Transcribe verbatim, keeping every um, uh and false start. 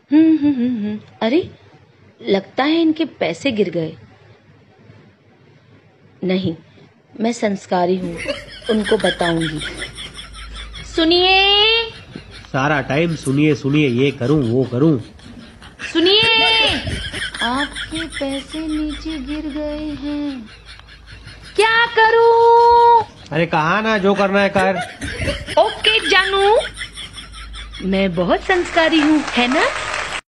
हम्म हम्म हम्म हम्म। अरे लगता है इनके पैसे गिर गए। नहीं, मैं संस्कारी हूँ, उनको बताऊंगी। सुनिए सारा टाइम सुनिए सुनिए, ये करूं वो करूं। सुनिए, आपके पैसे नीचे गिर गए हैं, क्या करूं? अरे कहा ना जो करना है कर। ओके जानू, मैं बहुत संस्कारी हूँ, है ना?